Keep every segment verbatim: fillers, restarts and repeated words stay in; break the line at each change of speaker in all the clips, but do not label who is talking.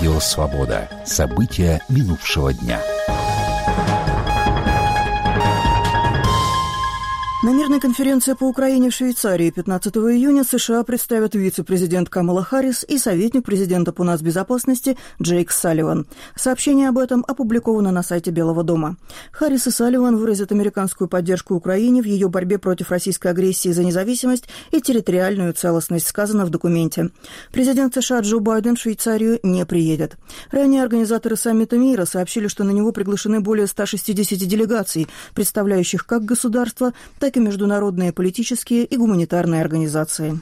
Радио «Свобода». События минувшего дня.
На мирной конференции по Украине в Швейцарии пятнадцатого июня США представят вице-президент Камала Харрис и советник президента по нацбезопасности Джейк Салливан. Сообщение об этом опубликовано на сайте Белого дома. Харрис и Салливан выразят американскую поддержку Украине в ее борьбе против российской агрессии за независимость и территориальную целостность, сказано в документе. Президент США Джо Байден в Швейцарию не приедет. Ранее организаторы саммита мира сообщили, что на него приглашены более ста шестидесяти делегаций, представляющих как государства, так и международные политические и гуманитарные организации.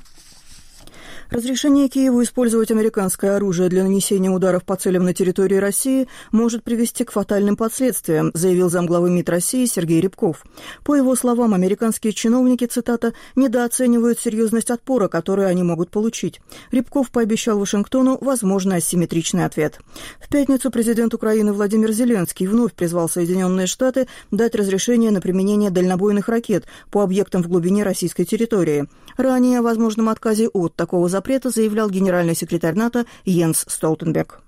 Разрешение Киеву использовать американское оружие для нанесения ударов по целям на территории России может привести к фатальным последствиям, заявил замглавы МИД России Сергей Рябков. По его словам, американские чиновники, цитата, «недооценивают серьезность отпора, который они могут получить». Рябков пообещал Вашингтону возможный асимметричный ответ. В пятницу президент Украины Владимир Зеленский вновь призвал Соединенные Штаты дать разрешение на применение дальнобойных ракет по объектам в глубине российской территории. Ранее о возможном отказе от такого запрета заявлял генеральный секретарь НАТО Йенс Столтенберг.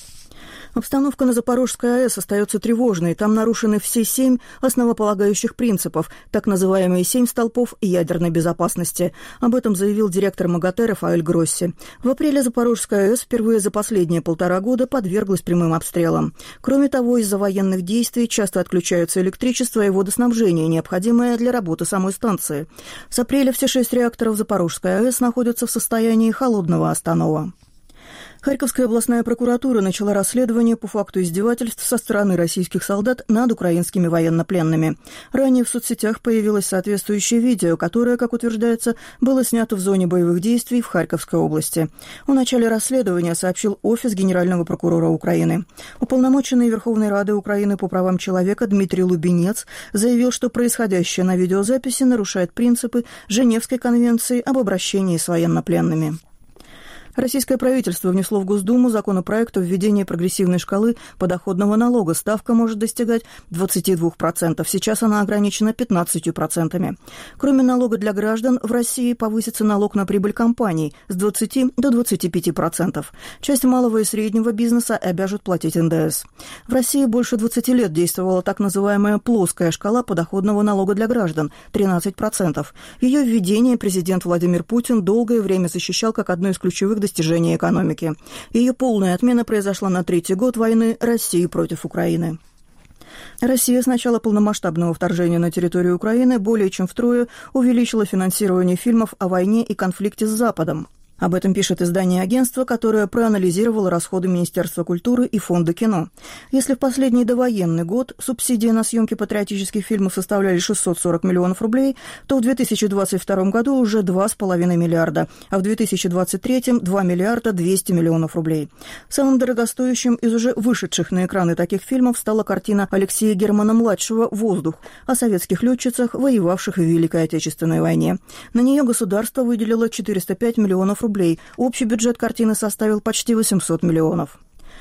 Обстановка на Запорожской АЭС остается тревожной. Там нарушены все семь основополагающих принципов, так называемые семь столпов ядерной безопасности. Об этом заявил директор МАГАТЭ Рафаэль Гросси. В апреле Запорожская АЭС впервые за последние полтора года подверглась прямым обстрелам. Кроме того, из-за военных действий часто отключаются электричество и водоснабжение, необходимое для работы самой станции. С апреля все шесть реакторов Запорожской АЭС находятся в состоянии холодного останова. Харьковская областная прокуратура начала расследование по факту издевательств со стороны российских солдат над украинскими военнопленными. Ранее в соцсетях появилось соответствующее видео, которое, как утверждается, было снято в зоне боевых действий в Харьковской области. О начале расследования сообщил Офис Генерального прокурора Украины. Уполномоченный Верховной Рады Украины по правам человека Дмитрий Лубенец заявил, что происходящее на видеозаписи нарушает принципы Женевской конвенции об обращении с военнопленными. Российское правительство внесло в Госдуму законопроект о введении прогрессивной шкалы подоходного налога. Ставка может достигать двадцати двух процентов. Сейчас она ограничена пятнадцатью процентами. Кроме налога для граждан, в России повысится налог на прибыль компаний с двадцати до двадцати пяти процентов. Часть малого и среднего бизнеса обяжут платить эн дэ эс. В России больше двадцати лет действовала так называемая плоская шкала подоходного налога для граждан – тринадцать процентов. Ее введение президент Владимир Путин долгое время защищал как одно из ключевых достижения экономики. Ее полная отмена произошла на третий год войны России против Украины. Россия с начала полномасштабного вторжения на территорию Украины более чем втрое увеличила финансирование фильмов о войне и конфликте с Западом. Об этом пишет издание агентства, которое проанализировало расходы Министерства культуры и Фонда кино. Если в последний довоенный год субсидии на съемки патриотических фильмов составляли шестьсот сорок миллионов рублей, то в две тысячи двадцать втором году уже два с половиной миллиарда, а в две тысячи двадцать третьем – два миллиарда двести миллионов рублей. Самым дорогостоящим из уже вышедших на экраны таких фильмов стала картина Алексея Германа-младшего «Воздух» о советских летчицах, воевавших в Великой Отечественной войне. На нее государство выделило четыреста пять миллионов рублей. Общий бюджет картины составил почти восемьсот миллионов.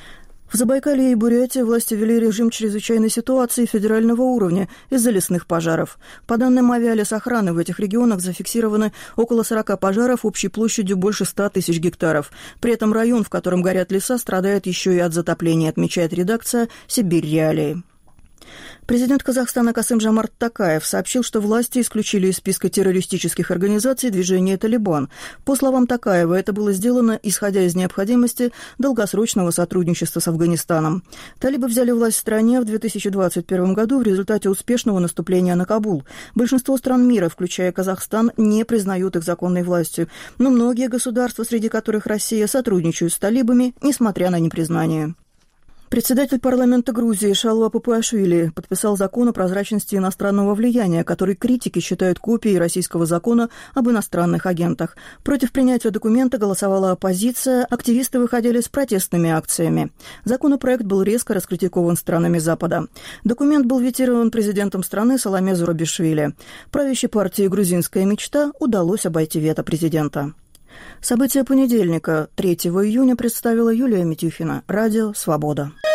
В Забайкалье и Бурятии власти ввели режим чрезвычайной ситуации федерального уровня из-за лесных пожаров. По данным авиалесохраны, в этих регионах зафиксированы около сорока пожаров общей площадью больше ста тысяч гектаров. При этом район, в котором горят леса, страдает еще и от затопления, отмечает редакция «Сибирь Реалии». Президент Казахстана Касым-Жомарт Токаев сообщил, что власти исключили из списка террористических организаций движение «Талибан». По словам Токаева, это было сделано, исходя из необходимости долгосрочного сотрудничества с Афганистаном. Талибы взяли власть в стране в две тысячи двадцать первом году в результате успешного наступления на Кабул. Большинство стран мира, включая Казахстан, не признают их законной властью. Но многие государства, среди которых Россия, сотрудничают с талибами, несмотря на непризнание. Председатель парламента Грузии Шалва Папуашвили подписал закон о прозрачности иностранного влияния, который критики считают копией российского закона об иностранных агентах. Против принятия документа голосовала оппозиция, активисты выходили с протестными акциями. Законопроект был резко раскритикован странами Запада. Документ был ветирован президентом страны Саломе Зурабишвили. Правящей партии «Грузинская мечта» удалось обойти вето президента. События понедельника, третьего июня, представила Юлия Митюхина. Радио «Свобода».